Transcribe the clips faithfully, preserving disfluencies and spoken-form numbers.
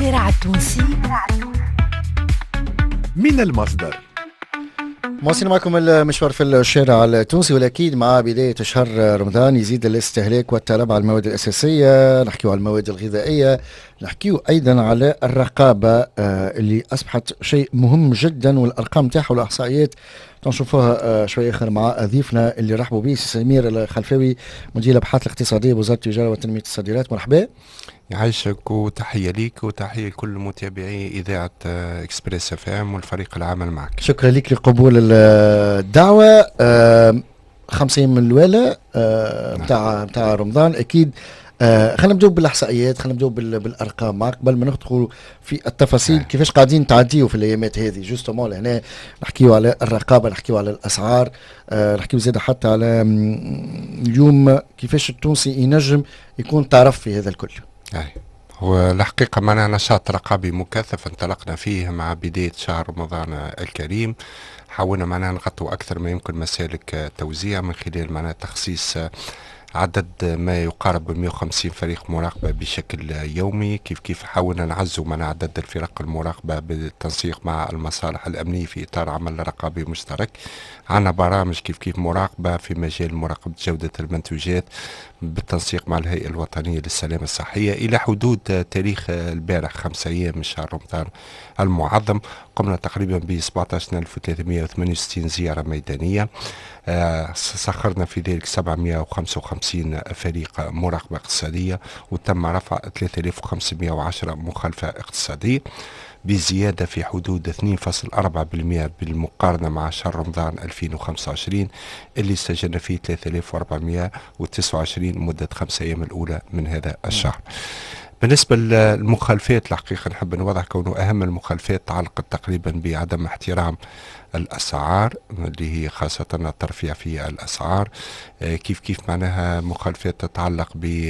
الشارع التونسي من المصدر. مواصلين معكم المشوار في الشارع التونسي، والأكيد مع بداية شهر رمضان يزيد الاستهلاك والطلب على المواد الأساسية. نحكيو على المواد الغذائية، نحكيو أيضا على الرقابة اللي أصبحت شيء مهم جدا، والأرقام تاعها والإحصائيات تنشوفوها شوية آخر مع ضيفنا اللي رحبوا به سي سمير الخلفاوي، مدير الأبحاث الاقتصادية بوزارة التجارة وتنمية الصادرات. مرحبا. يعيشك وتحية ليك وتحية لكل متابعي إذاعة إكسبريس اف ام والفريق العمل معك. شكرا لك لقبول الدعوة. آه خمسة أيام من الوالة بتاع آه بتاع رمضان أكيد. آه خلينا نبدأ بالإحصائيات، خلينا نبدأ بالأرقام معك قبل ما ندخل في التفاصيل. آه. كيفاش قاعدين تعديوا في الأيامات هذه جوستومون هنا؟ نحكيوا على الرقابة، نحكيوا على الأسعار، آه نحكيوا زيادة حتى على اليوم كيفاش التونسي ينجم يكون تعرف في هذا الكل. أي. هو الحقيقة معنا نشاط رقابي مكثف انطلقنا فيه مع بداية شهر رمضان الكريم. حاولنا معنا نغطوا أكثر ما يمكن مسالك توزيع من خلال معنا تخصيص عدد ما يقارب مئة وخمسين فريق مراقبة بشكل يومي. كيف كيف حاولنا نعزوا من عدد الفرق المراقبة بالتنسيق مع المصالح الأمنية في إطار عمل رقابي مشترك. عنا برامج كيف كيف مراقبة في مجال مراقبة جودة المنتوجات بالتنسيق مع الهيئة الوطنية للسلامة الصحية. إلى حدود تاريخ البارح خمسة أيام من شهر رمضان المعظم قمنا تقريبا ب سبعة عشر ألف وثلاثمئة وثمانية وستين زيارة ميدانية. آه سخرنا في ذلك سبعمئة وخمسة وخمسين فريق مراقبة اقتصادية، وتم رفع ثلاثة آلاف وخمسمئة وعشرة مخالفة اقتصادية بزيادة في حدود اثنين فاصلة أربعة بالمئة بالمقارنة مع شهر رمضان ألفين وخمسة وعشرين اللي سجلنا فيه ثلاثة آلاف وأربعمئة وتسعة وعشرين مدة خمسة أيام الأولى من هذا الشهر. بالنسبة للمخالفات الحقيقة نحب نوضح كونه أهم المخالفات تعلقت تقريبا بعدم احترام الأسعار اللي هي خاصة الترفيع في الأسعار. كيف كيف معناها مخالفات تتعلق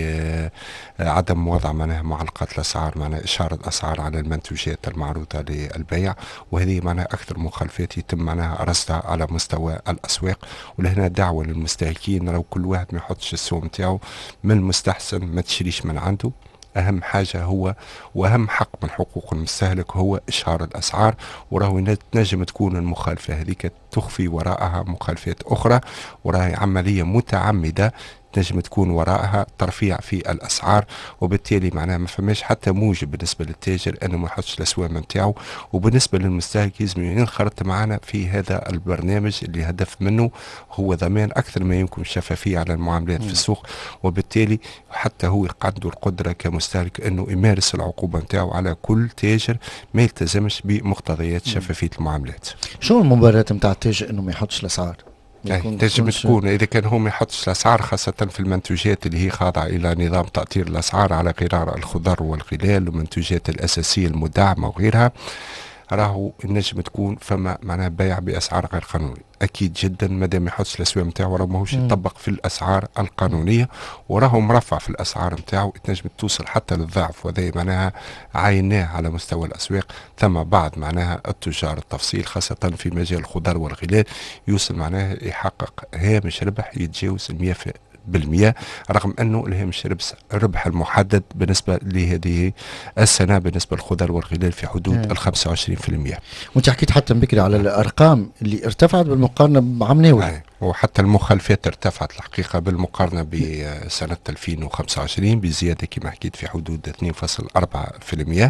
بعدم وضع معناها معلقات الأسعار، معناها إشارة أسعار على المنتوجات المعروضة للبيع، وهذه معناها أكثر مخالفات يتم معناها رصدها على مستوى الأسواق. ولهنا دعوة للمستهلكين لو كل واحد ما يحطش السوم نتاعو من المستحسن ما تشريش من عنده. أهم حاجة هو وأهم حق من حقوق المستهلك هو إشهار الأسعار، وراهو نجم تكون المخالفة هذيك تخفي وراءها مخالفات أخرى، وراهي عملية متعمدة نجم تكون وراءها ترفيع في الأسعار، وبالتالي معناها ما فماش حتى موجب بالنسبة للتاجر أنه ما يحطش الأسوام نتاعو. وبالنسبة للمستهلك لازم ينخرط معنا في هذا البرنامج اللي هدف منه هو ضمان أكثر ما يمكن الشفافية على المعاملات في السوق، وبالتالي حتى هو عنده القدرة كمستهلك أنه يمارس العقوبة نتاعو على كل تاجر ما يلتزمش بمقتضيات شفافية المعاملات. شو المبررات نتاع التاجر أنه ما يحطش الأسعار؟ تنجم تكون إذا كان هو ما يحطش الأسعار خاصة في المنتوجات اللي هي خاضعة إلى نظام تأطير الأسعار على غرار الخضر والغلال والمنتوجات الأساسية المدعمة وغيرها، راهو النجم تكون فما معناها بيع بأسعار غير قانونية. أكيد جدا مادام ما يحطش الأسواق نتاعو راه ماهوش يطبق في الأسعار القانونية، وراهو مرفع في الأسعار نتاعو تنجم توصل حتى للضعف، وهذا معناها عايناه على مستوى الأسواق. ثم بعض معناها التجار التفصيل خاصة في مجال الخضر والغلال يوصل معناها يحقق هامش ربح يتجاوز المئة بالمئة، رغم أنه الهامش الربح المحدد بالنسبة لهذه السنة بالنسبة للخضر والغلال في حدود ال خمسة وعشرين بالمئة. وانت حكيت حتى بكري على الأرقام اللي ارتفعت بالمقارنة بعام ناول، وحتى المخالفات ارتفعت الحقيقة بالمقارنة بسنة ألفين وخمسة وعشرين بزيادة كما حكيت في حدود اثنين فاصلة أربعة بالمئة،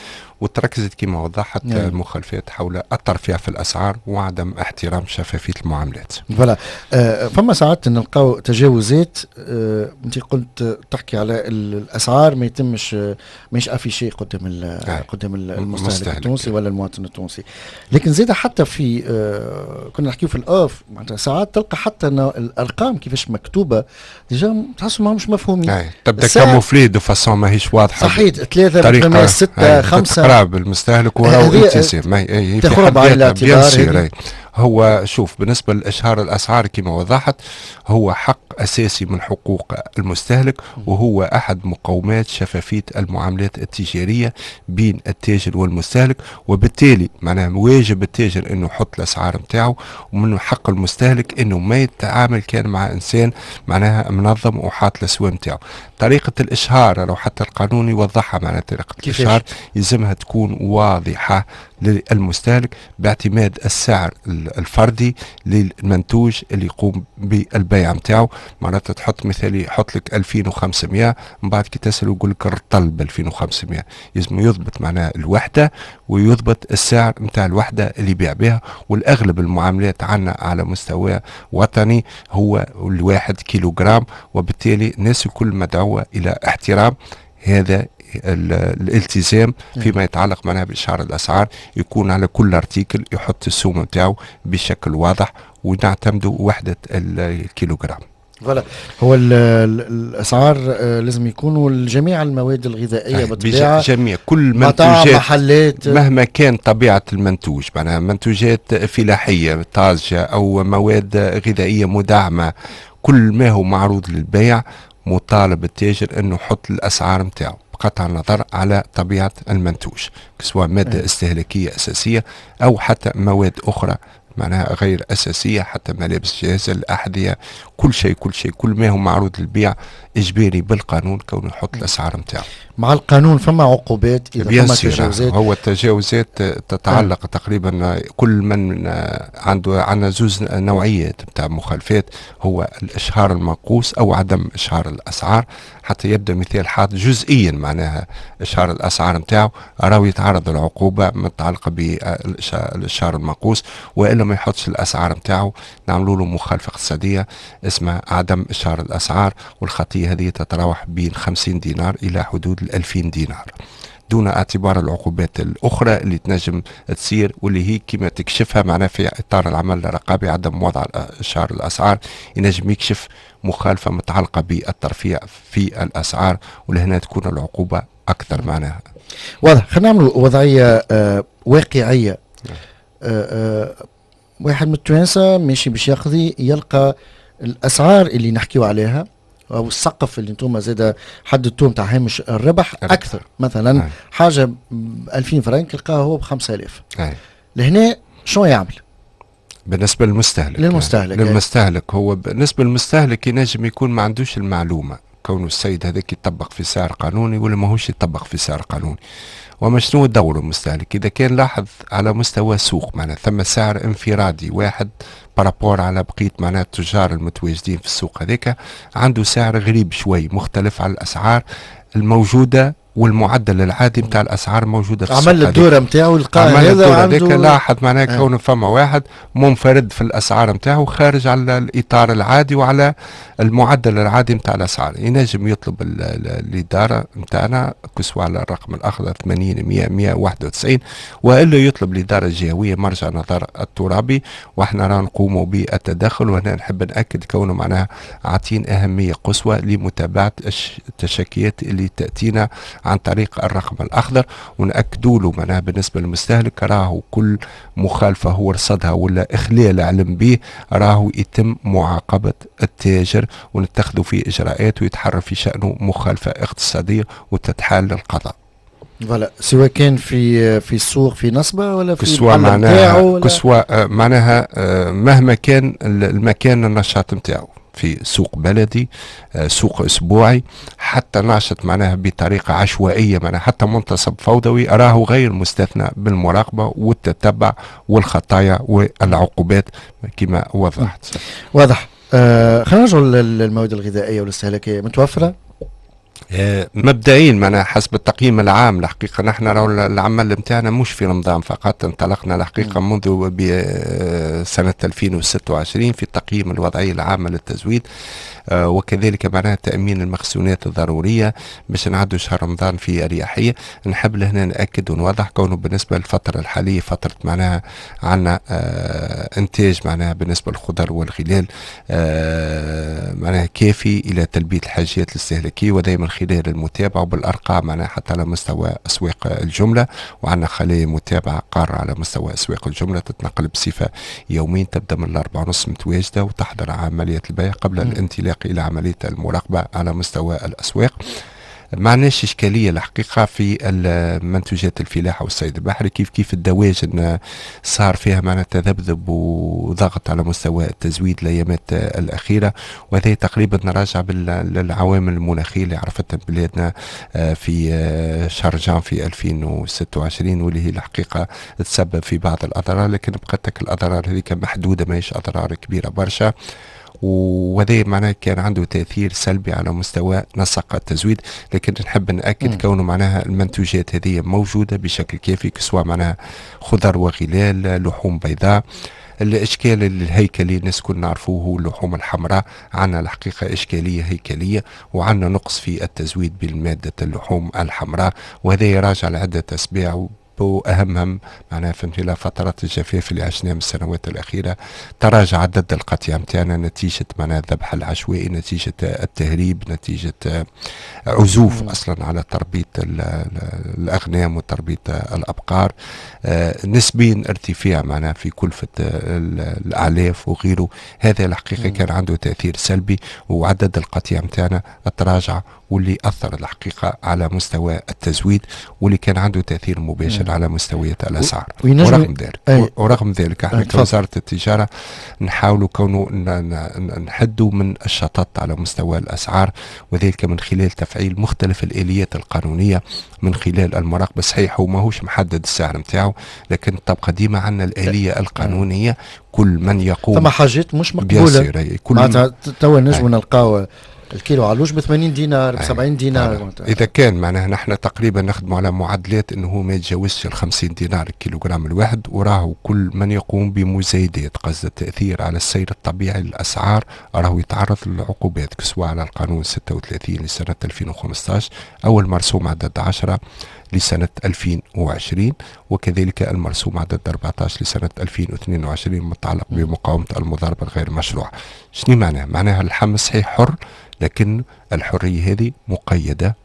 وتركزت كما وضحت نعم. المخالفات حول الترفيع في الأسعار وعدم احترام شفافية المعاملات. فوالا آه فما ساعات نلقاو تجاوزات. آه انت قلت تحكي على الأسعار ما يتمش آه مش افيشي قدام آه قدام المستهلك التونسي ولا المواطن التونسي، لكن زيد حتى في آه كنا نحكيو في الأوف معناتها ساعات تلقى حتى الأرقام كيفاش مكتوبة ديجا تحسوا ما مش مفهومين، تبدا كاموفلي دو فاسون ماهيش واضحة. صحيح ثلاثة ستة خمسة قراب المستهلك وراء التزام تاخذ بعين الاعتبار. هو شوف بالنسبة لإشهار الأسعار كما وضحت هو حق أساسي من حقوق المستهلك، وهو أحد مقومات شفافية المعاملات التجارية بين التاجر والمستهلك، وبالتالي معناها واجب التاجر أنه يحط الأسعار متاعه، ومن حق المستهلك أنه ما يتعامل كان مع إنسان معناها منظم وحاط الأسواق متاعه. طريقة الإشهار لو حتى القانون يوضحها، معناها طريقة الإشهار يلزمها تكون واضحة للمستهلك باعتماد السعر الفردي للمنتوج اللي يقوم بالبيع متاعه. معناتها تحط مثالي يحط لك ألفين وخمسمائة، من بعد كي تسأل يقول لك الرطل ب ألفين وخمسمائة، لازم يضبط معناها الوحدة ويضبط السعر متاع الوحدة اللي يبيع بها. والأغلب المعاملات عنا على مستوى وطني هو الواحد كيلوغرام، وبالتالي الناس الكل مدعوة إلى احترام هذا الالتزام فيما يتعلق معناها بإشعار الأسعار، يكون على كل ارتيكل يحط السوم نتاعو بشكل واضح ونعتمدوا وحدة الكيلوغرام. فوالا هو ال ال الاسعار آه لازم يكونوا جميع المواد الغذائيه بالطبيعه، جميع كل منتوجات محلات مهما كان طبيعه المنتوج، معناها منتوجات فلاحيه طازجه او مواد غذائيه مدعمه، كل ما هو معروض للبيع مطالب التاجر انه يحط الاسعار نتاعو بقطع النظر على طبيعه المنتوج، سواء ماده استهلاكيه اساسيه او حتى مواد اخرى معناها غير أساسية، حتى ملابس جاهزة، الأحذية، كل شيء كل شيء كل ما هو معروض للبيع إجباري بالقانون كونه يحط الأسعار نتاعو. مع القانون فما عقوبات إذا فما تجاوزات؟ هو التجاوزات تتعلق آه. تقريبا كل من عنده عندنا زوز نوعيات نتاع مخالفات، هو الإشهار المنقوص أو عدم إشهار الأسعار، حتى يبدأ مثال حاط جزئيا معناها إشهار الأسعار نتاعو راهو يتعرض للعقوبة متعلقة بالإشهار المنقوص، وإلا ما يحطش الأسعار نتاعو نعملوا له مخالفة اقتصادية اسمها عدم إشهار الأسعار، والخطية هذه تتراوح بين خمسين دينار إلى حدود الألفين دينار، دون اعتبار العقوبات الأخرى اللي تنجم تصير واللي هي كما تكشفها معناها في إطار العمل الرقابي. عدم وضع إشهار الأسعار ينجم يكشف مخالفة متعلقة بالترفيع في الأسعار، ولهنا تكون العقوبة أكثر معناها. واضح. خلينا نعمل وضعية آه واقعية. آه آه واحد من التوانسة ماشي باش يقضي يلقى الأسعار اللي نحكيو عليها او السقف اللي انتم زاد حددتوه نتاع هامش الربح اكثر، مثلا أي. حاجه ألفين فرنك يلقاها هو ب خمسة آلاف، لهنا شو يعمل بالنسبه للمستهلك؟ للمستهلك للمستهلك هو بالنسبه للمستهلك ينجم يكون ما عندوش المعلومه كونه السيد هذاك يطبق في سعر قانوني ولا ماهوش يطبق في سعر قانوني. وما شنو دور المستهلك؟ اذا كان لاحظ على مستوى السوق معناها ثم سعر انفرادي واحد بارابور على بقيه معناها التجار المتواجدين في السوق هذاك عنده سعر غريب شوي مختلف على الاسعار الموجوده والمعدل العادي نتاع الاسعار موجوده في السوق. عمل الدوره نتاعو لقى هذا عنده لاحظ معناها آه. كونه فما واحد منفرد في الاسعار نتاعو خارج على الاطار العادي وعلى المعدل العادي نتاع الاسعار، ينجم يطلب الاداره نتاعنا كسوا على الرقم الاخضر ثمانين مئة مئة وواحد وتسعين، والا يطلب الاداره الجهويه مرجع نظر الترابي، واحنا راه نقوموا بالتدخل. وهنا نحب ناكد كونه معناها عاطين اهميه قصوى لمتابعه التشكيات اللي تاتينا عن طريق الرقم الأخضر، ونأكدوا له معناها بالنسبة للمستهلك راهو كل مخالفة هو رصدها ولا إخلال علم به راهو يتم معاقبة التاجر ونتخذوا فيه إجراءات ويتحرر في شأنه مخالفة اقتصادية وتتحال للقضاء. فوالا سواء كان في في السوق في نصبة ولا في كسوا معناها كسوا معناها مهما كان المكان النشاط نتاعو، في سوق بلدي سوق اسبوعي حتى ناشط معناها بطريقه عشوائيه معناها حتى منتصب فوضوي راهو غير مستثنى بالمراقبه والتتبع والخطايا والعقوبات كما وضحت. واضح. آه خلينا نرجعوا للمواد الغذائيه والاستهلاكيه متوفره آه مبدئيا معناها حسب التقييم العام. الحقيقه نحن العمل نتاعنا مش في رمضان فقط، انطلقنا الحقيقه منذ سنه ألفين وستة وعشرين في التقييم الوضعي العام للتزويد. آه وكذلك معناها تأمين المخزونات الضرورية باش نعدوا شهر رمضان في أريحية. نحب لهنا نأكد ونوضح كونه بالنسبة للفترة الحالية فترة معناها عنا آه انتاج معناها بالنسبة للخضر والخلال آه معناها كافي إلى تلبية الحاجات الاستهلاكية، وذي من خلال المتابعة بالأرقام معناها حتى على مستوى أسواق الجملة، وعندنا خلايا متابعة قارة على مستوى أسواق الجملة تتنقل بصفة يوميا تبدأ من الأربعة ونص متواجدة وتحضر عملية البيع قبل م. الانطلاق إلى عملية المراقبة على مستوى الأسواق. ما عندناش إشكالية الحقيقة في منتوجات الفلاحة والصيد البحري، كيف كيف الدواجن صار فيها معنا تذبذب وضغط على مستوى التزويد الأيامات الأخيرة، وهذا تقريبا راجع للعوامل المناخية اللي عرفتها بلادنا في شهر جانفي ألفين وستة وعشرين، واللي هي الحقيقة تسبب في بعض الأضرار، لكن بقتك الأضرار هذيك محدودة، ماهيش أضرار كبيرة برشا، وهذا معناه كان عنده تأثير سلبي على مستوى نسق التزويد. لكن نحب نأكد م. كونه معناها المنتوجات هذه موجودة بشكل كافي، سواء معناها خضر وغلال، لحوم بيضاء. الاشكال الهيكلي الناس كنا نعرفوه هو اللحوم الحمراء، عندنا الحقيقه اشكاليه هيكليه وعندنا نقص في التزويد بالماده اللحوم الحمراء، وهذا يراجع لعده اسباب، وأهمهم معناها في خلال فترات الجفاف اللي عشناها من السنوات الأخيرة تراجع عدد القطيع متاعنا نتيجة معناها الذبح العشوائي، نتيجة التهريب، نتيجة عزوف م. أصلا على تربية الأغنام وتربية الأبقار، نسبيا ارتفاع معناها في كلفة الأعلاف وغيره. هذا الحقيقة م. كان عنده تأثير سلبي، وعدد القطيع متاعنا تراجع، واللي أثر الحقيقة على مستوى التزويد، واللي كان عنده تأثير مباشر على مستويات الأسعار. ورغم ذلك أي. ورغم ذلك احنا كوزارة التجارة نحاولوا كونه نحدوا من الشطط على مستوى الأسعار، وذلك من خلال تفعيل مختلف الآليات القانونية من خلال المراقبة. صحيح هو ماهوش محدد السعر متاعه، لكن تبقى ديما عندنا الآلية القانونية، كل من يقوم ثم حاجات مش مقبولة معناتها توا نجموا نلقاو الكيلو علوش ب ثمانين دينار ب سبعين دينار. اذا كان معناها نحن تقريبا نخدموا على معدلات انه هو ما يتجاوزش ال خمسين دينار الكيلوغرام الواحد، وراهو كل من يقوم بمزايدات قصد التاثير على السير الطبيعي للاسعار راهو يتعرض للعقوبات، سواء على القانون ستة وثلاثين لسنه ألفين وخمسطاش او المرسوم عدد عشرة لسنة ألفين وعشرين، وكذلك المرسوم عدد أربعطاش لسنة ألفين واثنين وعشرين المتعلق بمقاومة المضاربة الغير مشروعة. شنو معناها؟ معناها اللحم صحيح حر، لكن الحرية هذه مقيدة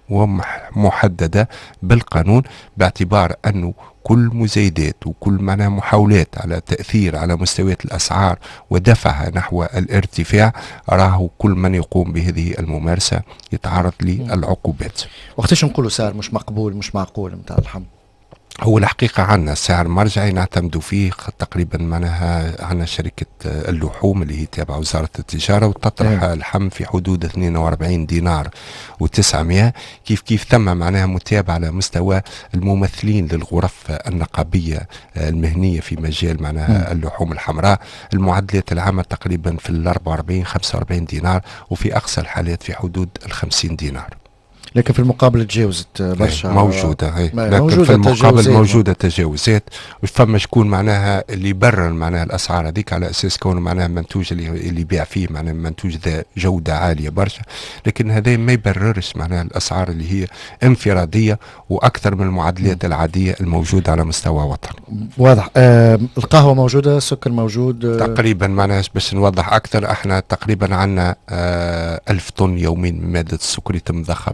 ومحددة بالقانون، باعتبار أنه كل مزايدات وكل معناها محاولات على تأثير على مستويات الأسعار ودفعها نحو الارتفاع راهو كل من يقوم بهذه الممارسة يتعرض للعقوبات. وقتاش نقولوا سعر مش مقبول مش معقول متاع اللحم؟ هو الحقيقة عنا سعر مرجعي نعتمدوا فيه تقريبا، معناها عنا شركة اللحوم اللي هي تابعة وزارة التجارة وتطرح اللحم في حدود اثنين وأربعين دينار وتسعمائة. كيف كيف ثم معناها متابعة على مستوى الممثلين للغرف النقابية المهنية في مجال معناها اللحوم الحمراء، المعدلات العامة تقريبا في ال أربعة وأربعين خمسة وأربعين دينار، وفي أقصى الحالات في حدود ال خمسين دينار. لكن في المقابل تجاوزت برشا موجودة هي. لكن موجودة في المقابل تجاوزات موجودة تجاوزات، وفما شكون معناها اللي يبرر معناها الأسعار هذيك على أساس كونه معناها منتوج اللي اللي يبيع فيه معناها منتوج ذا جودة عالية برشا، لكن هذا ما يبررش معناها الأسعار اللي هي انفرادية وأكثر من المعدلات العادية الموجودة على مستوى وطن. واضح. آه القهوة موجودة، السكر موجود آه تقريبا معناها باش نوضح أكثر، احنا تقريبا عندنا آه ألف طن يوميا من مادة السكر يتم ضخها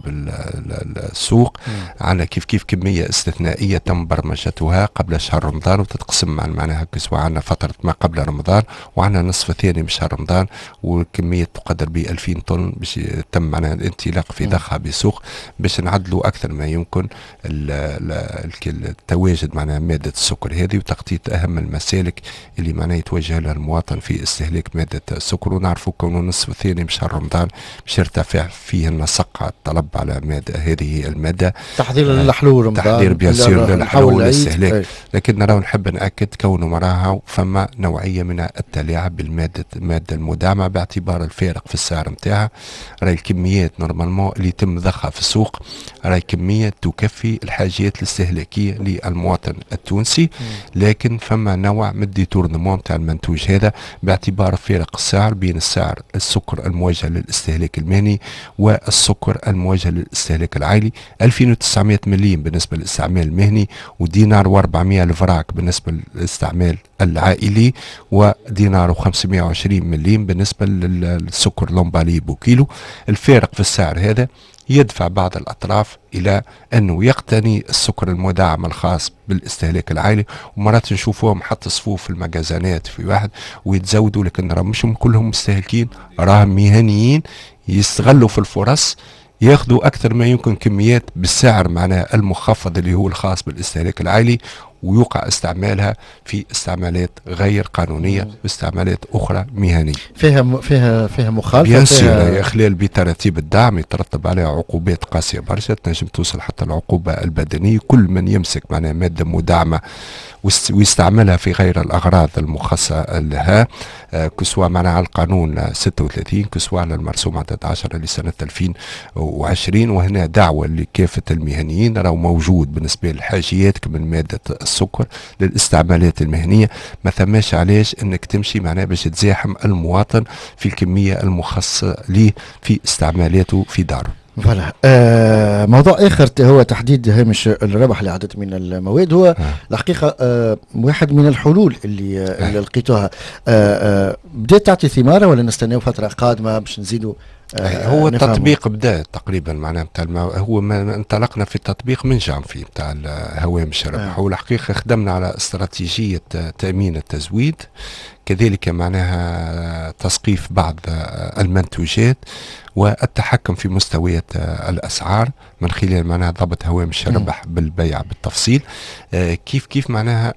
السوق. عندنا كيف كيف كمية استثنائية تم برمجتها قبل شهر رمضان وتتقسم مع معناها سواء عندنا فترة ما قبل رمضان وعندنا نصف ثاني من شهر رمضان، وكمية تقدر ب ألفين طن باش تم معناها الانطلاق في ضخها بسوق باش نعدلوا أكثر ما يمكن التواجد معناها مادة السكر هذه وتغطية أهم المسالك اللي معناها يتوجه لها المواطن في استهلاك مادة السكر. ونعرفوا كونه نصف ثاني من شهر رمضان باش يرتفع فيه النسق الطلب على مادة هذه المادة تحضير للحلول رمضان، تحضير بيان سور للحلول والاستهلاك. لكن نراو نحب نأكد كونه مراها فما نوعية من التلاعب بالمادة المادة المدعمة باعتبار الفارق في السعر نتاعها. راهي الكميات نورمالمون اللي يتم ضخها في السوق راهي كمية تكفي الحاجات الاستهلاكية للمواطن التونسي، لكن فما نوع من الديتورنمون تاع المنتوج هذا باعتبار فارق السعر بين السعر السكر الموجه للاستهلاك المهني والسكر الموجه للاستهلاك العائلي. ألفين وتسعمائة مليم بالنسبه للاستعمال المهني، ودينار وأربعمائة الفراك بالنسبه للاستعمال العائلي، ودينار وخمسمائة وعشرين مليم بالنسبه للسكر لومبالي بوكيلو. الفارق في السعر هذا يدفع بعض الأطراف إلى أنه يقتني السكر المدعم الخاص بالاستهلاك العائلي، ومرات نشوفوهم حتى صفوف في المجازانات في واحد ويتزودوا، لكن راهم مش كلهم مستهلكين، راهم مهنيين يستغلوا في الفرص ياخذوا أكثر ما يمكن كميات بالسعر معناه المخفض اللي هو الخاص بالاستهلاك العائلي، ويوقع استعمالها في استعمالات غير قانونيه واستعمالات اخرى مهنيه. فيها فيها فيها مخالفه، بيان سور اخلال بتراتيب الدعم يترتب عليها عقوبات قاسيه برشا، تنجم توصل حتى العقوبه البدنيه. كل من يمسك معناها ماده مدعمه ويستعملها في غير الاغراض المخصصه لها، آه كسوا معناها على القانون ستة وثلاثين، كسوا على المرسوم عدد عشرة لسنه ألفين وعشرين. وهنا دعوه لكافه المهنيين راهو موجود بالنسبه للحاجيات من ماده السكر للاستعمالات المهنيه، ما ثماش علاش انك تمشي معناها باش تزاحم المواطن في الكميه المخصصه ليه في استعمالاته في داره. فوالا. آه موضوع اخر هو تحديد هامش الربح لعدد من المواد. هو آه. الحقيقه آه واحد من الحلول اللي, آه. اللي لقيتوها. آه آه بدات تعطي ثماره ولا نستناو فتره قادمه باش نزيدوا؟ آه هو التطبيق بدا تقريبا معناها بتاع هو ما انطلقنا في التطبيق من جانفي بتاع هوامش الربح. آه. والحقيقه خدمنا على استراتيجيه تامين التزويد، كذلك معناها تسقيف بعض المنتوجات والتحكم في مستويات الأسعار من خلال معناها ضبط هوامش الربح بالبيع بالتفصيل. آه كيف كيف معناها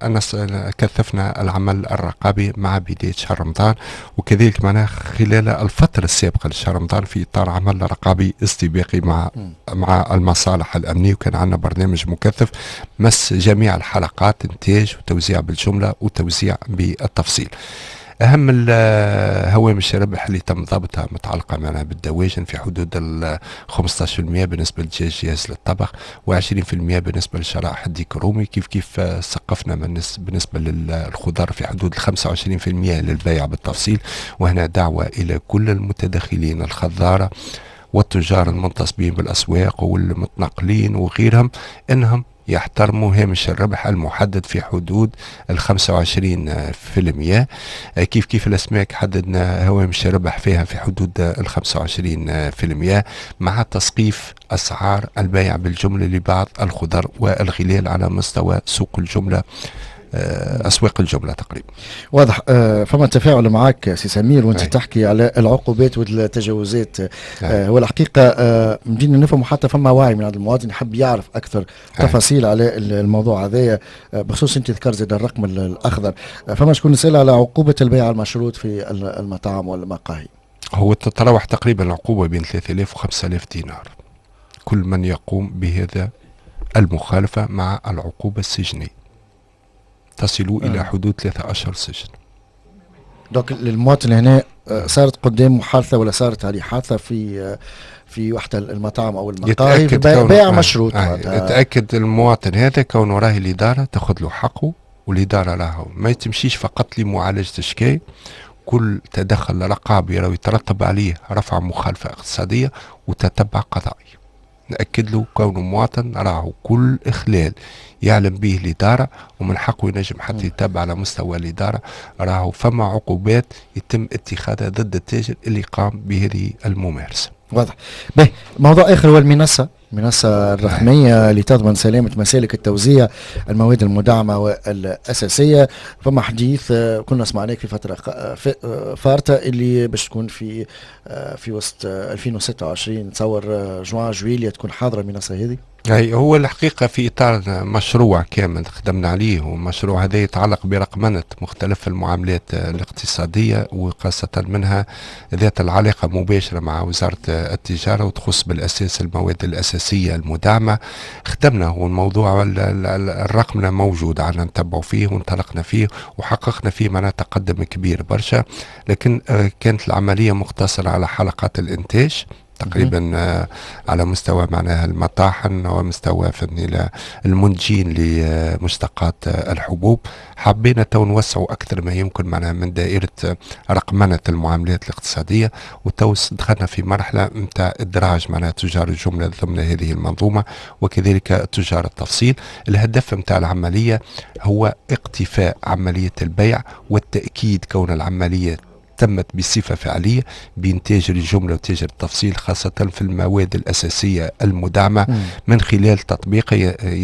كثفنا العمل الرقابي مع بداية شهر رمضان، وكذلك معناها خلال الفترة السابقة لشهر رمضان في إطار عمل رقابي استباقي مع م. مع المصالح الأمنية، وكان عندنا برنامج مكثف مس جميع الحلقات، إنتاج وتوزيع بالجملة وتوزيع بالتفصيل. أهم الهوامش الربح اللي تم ضبطها متعلقة معنا بالدواجن في حدود ال خمسة عشر بالمئة بالنسبة للدجاج جاهز للطبخ، وعشرين بالمئة بالنسبة للشرائح الديكرومي. كيف كيف سقفنا بالنسبة للخضار في حدود ال خمسة وعشرين بالمئة للبيع بالتفصيل. وهنا دعوة إلى كل المتدخلين الخضارة والتجار المنتصبين بالأسواق والمتنقلين وغيرهم أنهم يحترموا هامش الربح المحدد في حدود ال خمسة وعشرين بالمئة. كيف كيف الأسماك حددنا هوامش الربح فيها في حدود ال خمسة وعشرين بالمئة مع تسقيف أسعار البيع بالجملة لبعض الخضر والغلال على مستوى سوق الجملة، أسواق الجملة تقريبا. واضح. آه فما تفاعل معك سي سمير وانت أي. تحكي على العقوبات والتجاوزات. آه هو الحقيقة آه بدينا نفهم حتى فما وعي من هذا المواطن يحب يعرف أكثر أي. تفاصيل على الموضوع هذايا. آه بخصوص انت ذكر زاد الرقم الأخضر. آه فما شكون نسأل على عقوبة البيع المشروط في المطاعم والمقاهي. هو تتراوح تقريبا العقوبة بين ثلاثة آلاف و خمسة آلاف دينار كل من يقوم بهذا المخالفة، مع العقوبة السجنية تصلوا آه. إلى حدود ثلاثة أشهر سجن. دوك المواطن هنا صارت قدام محادثة ولا صارت هذه حادثة في في واحدة المطاعم أو المقاهي بيع آه. مشروط. آه. يتأكد المواطن هذا كونه راهي الإدارة تأخذ له حقه، والإدارة له ما يتمشيش فقط لمعالجة الشكاية، كل تدخل رقابي راهو يترتب عليه رفع مخالفة اقتصادية وتتبع قضائي. نأكد له كونه مواطن راهو كل إخلال يعلم به الإدارة ومن حقه ينجم حتى يتابع على مستوى الإدارة، راهو فما عقوبات يتم اتخاذها ضد التاجر اللي قام بهذه الممارسة. واضح. به موضوع آخر هو المنصة المنصة الرقمية اللي تضمن سلامة مسالك التوزيع المواد المدعمة والأساسية. فما حديث كنا سمعناك في فترة فارطة اللي باش تكون في في وسط ألفين وستة وعشرين، تصور جوان جويلية تكون حاضرة المنصة هذه. أي هو الحقيقة في إطار مشروع كامل خدمنا عليه، والمشروع هذا يتعلق برقمنة مختلف المعاملات الاقتصادية، وخاصة منها ذات العلاقة مباشرة مع وزارة التجارة، وتخص بالأساس المواد الأساسية المدعمة. خدمنا هو الموضوع الرقمنة موجود عنا نتبعوا فيه وانطلقنا فيه وحققنا فيه معناها تقدم كبير برشا، لكن كانت العملية مقتصرة على حلقات الإنتاج تقريبا آه على مستوى معناها المطاحن ومستوى فني المنتجين لمشتقات آه الحبوب. حبينا تو نوسعوا اكثر ما يمكن معناها من دائره آه رقمنه المعاملات الاقتصاديه، وتو دخلنا في مرحله نتاع ادراج معناها تجار الجمله ضمن هذه المنظومه، وكذلك تجار التفصيل. الهدف نتاع العمليه هو اقتفاء عمليه البيع والتاكيد كون العمليه تمت بصفة فعلية بين تاجر الجملة وتاجر التفصيل، خاصة في المواد الأساسية المدعمة م. من خلال تطبيق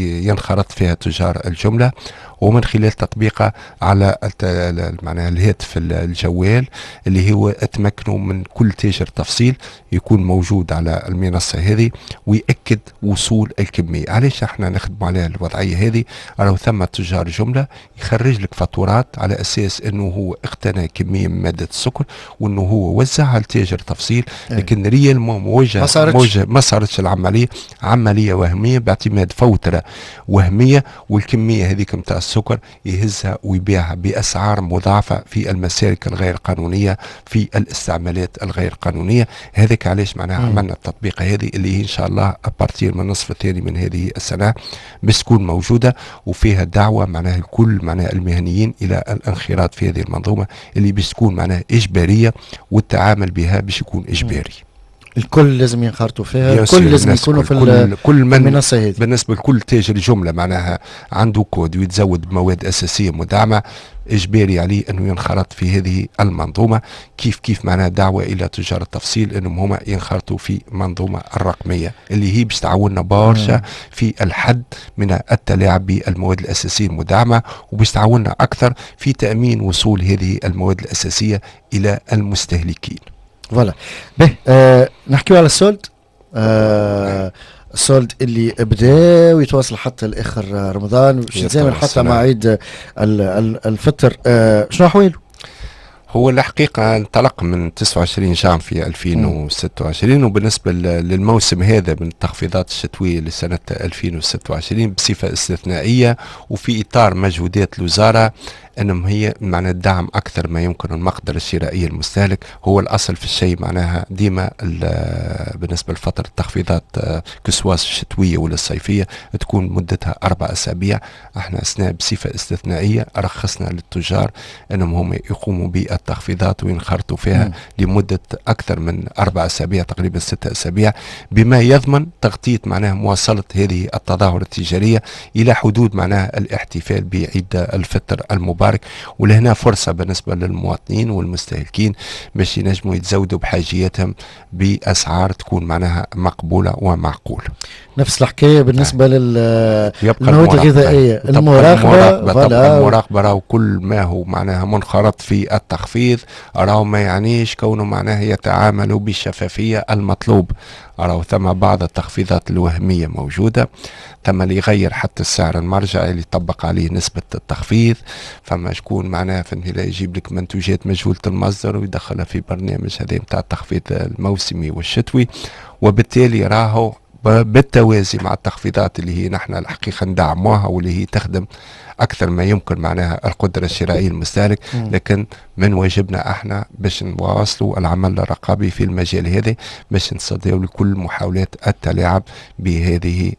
ينخرط فيها تجار الجملة، ومن خلال تطبيقه على معناها الهاتف الجوال اللي هو اتمكنوا من كل تاجر تفصيل يكون موجود على المنصة هذه ويأكد وصول الكمية. علاش احنا نخدم على الوضعية هذه؟ راهو ثم تجار جملة يخرج لك فاتورات على اساس انه هو اقتنى كمية من مادة السكر وانه هو وزعها لتاجر تفصيل، لكن ريال موجه ما صارتش موجه ما صارتش العملية، عملية وهمية باعتماد فوترة وهمية، والكمية هذيك متاع السكر يهزها ويبيعها بأسعار مضاعفة في المسالك الغير قانونية، في الاستعمالات الغير قانونية. هذاك علاش معناها عملنا التطبيق هذه اللي إن شاء الله أبارتير من النصف الثاني من هذه السنة بس تكون موجودة، وفيها دعوة معناها الكل معناها المهنيين إلى الانخراط في هذه المنظومة اللي باش تكون معناها إجبارية، والتعامل بها باش يكون إجباري. الكل لازم ينخرطوا فيها، الكل لازم يكونوا في كل, كل من المنصة هذه. بالنسبة لكل تاجر جملة معناها عنده كود ويتزود بمواد أساسية مدعمة، إجباري عليه أنه ينخرط في هذه المنظومة. كيف كيف معناها دعوة إلى تجار التفصيل أنهم هما ينخرطوا في منظومة الرقمية اللي هي باش تعاوننا برشا في الحد من التلاعب بالمواد الأساسية المدعمة، وباش تعاوننا أكثر في تأمين وصول هذه المواد الأساسية إلى المستهلكين. فوالا به آه نحكيو على السولد. آه السولد اللي بدا ويتواصل حتى لاخر رمضان باش يتزامن حتى مع عيد الفطر. آه شنو احواله؟ هو الحقيقة انطلق من تسعة وعشرين جانفي ألفين وستة وعشرين، وبالنسبة للموسم هذا من التخفيضات الشتوية لسنة ألفين وستة وعشرين بصفة استثنائية وفي إطار مجهودات الوزارة أنهم هي معناها الدعم أكثر ما يمكن المقدرة الشرائية المستهلك. هو الأصل في الشيء معناها ديما بالنسبة لفترة التخفيضات كسواس الشتوية ولا الصيفية تكون مدتها أربع أسابيع. احنا أثناء بصفة استثنائية رخصنا للتجار أنهم هم يقوموا بالتخفيضات وينخرطوا فيها م. لمدة أكثر من أربع أسابيع تقريبا ستة أسابيع، بما يضمن تغطية معناها مواصلة هذه التظاهرة التجارية إلى حدود معناها الاحتفال بعيد الفطر المبارك. ولهنا فرصة بالنسبة للمواطنين والمستهلكين باش ينجموا يتزودوا بحاجياتهم بأسعار تكون معناها مقبولة ومعقولة. نفس الحكاية بالنسبة آه. للمواد الغذائية، المراقبة المراقبة, المراقبة راهو كل ما هو معناها منخرط في التخفيض راهو ما يعنيش كونه معناها يتعاملوا بالشفافية المطلوب. راهو ثم بعض التخفيضات الوهمية موجودة، ثم اللي يغير حتى السعر المرجعي اللي يطبق عليه نسبة التخفيض، فما شكون معناها فهمتني لا يجيب لك منتوجات مجهولة المصدر ويدخلها في برنامج هذا نتاع التخفيض الموسمي والشتوي، وبالتالي راهو بالتوازي مع التخفيضات اللي هي نحن الحقيقة ندعموها واللي هي تخدم أكثر ما يمكن معناها القدرة الشرائية المستهلك، لكن من واجبنا احنا باش نواصلوا العمل الرقابي في المجال هذا باش نصدوا لكل محاولات التلاعب بهذه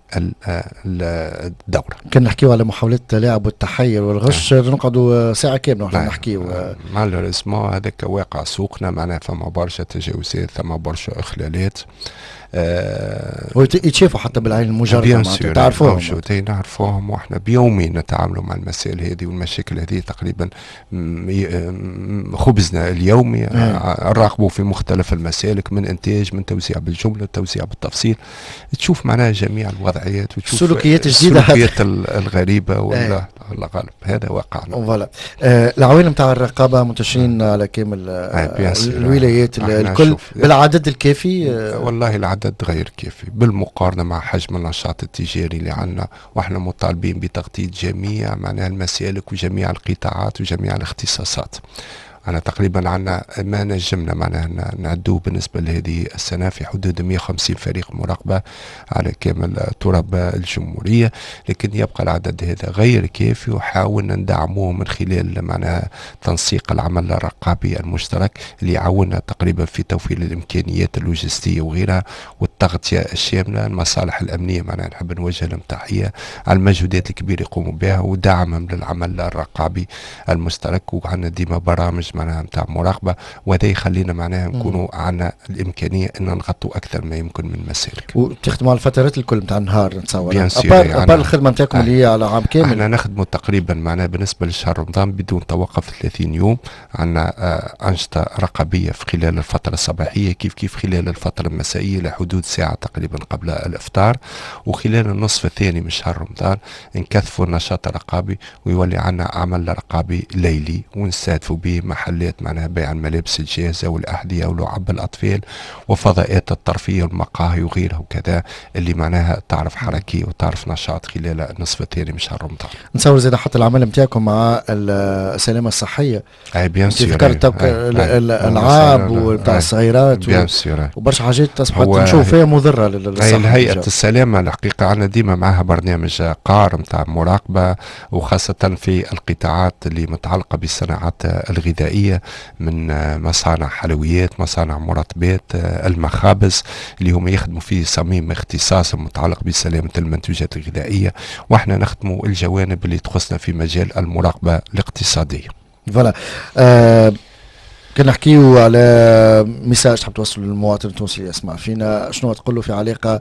الدورة. كنا نحكيو على محاولات التلاعب والتحير والغش نقعدوا ساعة كاملة ونحن نحكيو. مالوريزمون هذاك واقع سوقنا معناها فما برشا تجاوزات، ثم برشا إخلالات أه ويتشافوا حتى بالعين المجردة تعرفوهم نعرفوهم واحنا بيومي نتعاملوا مع المسائل هذه والمشاكل هذه تقريبا خبزنا اليومي. نراقبوا في مختلف المسالك من انتاج من توزيع بالجمله توزيع بالتفصيل، تشوف معناها جميع الوضعيات وتشوف سلوكيات جديده السلوكيات الغريبه ولا الله غالب، هذا واقعنا. فوالا. آه العوامل نتاع الرقابه منتشرين على كامل آه الولايات الكل بالعدد الكافي؟ آه والله العدد غير كافي بالمقارنه مع حجم النشاط التجاري اللي عندنا، واحنا مطالبين بتغطيه جميع معناها المسالك وجميع القطاعات وجميع الاختصاصات. أنا تقريبا عنا ما نجمنا معناها نعدو بالنسبة لهذه السنة في حدود مئة وخمسين فريق مراقبة على كامل تراب الجمهورية، لكن يبقى العدد هذا غير كافي، وحاولنا ندعموه من خلال معناها تنسيق العمل الرقابي المشترك اللي يعاوننا تقريبا في توفير الإمكانيات اللوجستية وغيرها والتغطية الشاملة. المصالح الأمنية معناها نحب نوجه لهم تحية على المجهودات الكبيرة يقوموا بها ودعمهم للعمل الرقابي المشترك، وعندنا ديما برامج معناها نتاع مراقبه، وهذا يخلينا معناها نكونوا عندنا الامكانيه ان نغطوا اكثر ما يمكن من مسالك. وتخدموا على الفترات الكل نتاع النهار نتصور؟ بيان سور. ابار يعني الخدمه نتاعكم اللي هي على عام كامل؟ احنا نخدموا تقريبا معناها بالنسبه لشهر رمضان بدون توقف ثلاثين يوم. عندنا آه انشطه رقابيه في خلال الفتره الصباحيه كيف كيف خلال الفتره المسائيه لحدود ساعه تقريبا قبل الافطار، وخلال النصف الثاني من شهر رمضان نكثفوا النشاط الرقابي ويولي عندنا عمل رقابي ليلي ونستهدفوا به محلات معناها بيع الملابس الجاهزة والأحذية ولعب الأطفال وفضاءات الترفيه والمقاهي وغيرها وكذا، اللي معناها تعرف حركية وتعرف نشاط خلال النصف الثاني من شهر رمضان. نتصور زي حتى العمل نتاعكم مع السلامة الصحية. اي بيان سور. ذكرت الألعاب وبتاع الصغيرات بيان سور وبرشا حاجات أصبحت نشوف فيها مضرة للصحة. الهيئة السلامة الحقيقة عندنا ديما معها برنامج قار نتاع مراقبة، وخاصة في القطاعات اللي متعلقة بالصناعات الغذائية من مصانع حلويات، مصانع مرطبات، المخابز اللي هم يخدموا في صميم اختصاص متعلق بسلامة المنتوجات الغذائية، واحنا نخدموا الجوانب اللي تخصنا في مجال المراقبة الاقتصادية. فوالا. آه كنا نحكيو على ميساج تحب توصل للمواطن التونسي اللي يسمع فينا، شنو تقول له في علاقة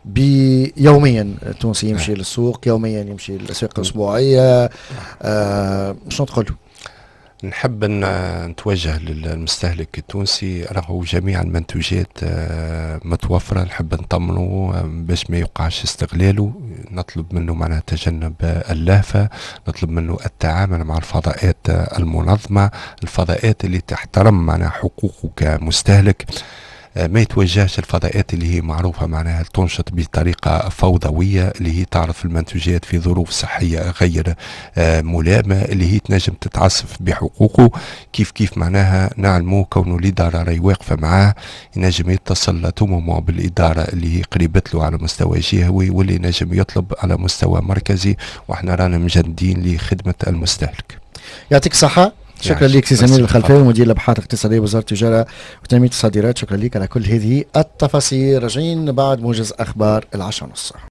بيوميا التونسي يمشي آه. للسوق، يوميا يمشي للأسواق الأسبوعية، آه شنو تقول له؟ نحب ان نتوجه للمستهلك التونسي، راهو جميع المنتوجات متوفره، نحب نطمنه باش ما يوقعش استغلاله، نطلب منه معناها تجنب اللهفه، نطلب منه التعامل مع الفضاءات المنظمه، الفضاءات اللي تحترم معناها حقوقه كمستهلك، ما يتوجهش الفضاءات اللي هي معروفة معناها تنشط بطريقة فوضوية، اللي هي تعرف المنتوجات في ظروف صحية غير ملائمة، اللي هي تنجم تتعسف بحقوقه. كيف كيف معناها نعلمه كونه الإدارة راهي واقفة معاه، ينجم يتصل تومو بالإدارة اللي هي قريبت له على مستوى جهوي، واللي ينجم يطلب على مستوى مركزي، واحنا رانا مجندين لخدمة المستهلك. يعطيك الصحة. شكرا لك سي سمير الخلفاوي مدير الابحاث الاقتصاديه وزاره التجاره وتنميه الصادرات، شكرا لك على كل هذه التفاصيل. راجعين بعد موجز اخبار العشرة ونص.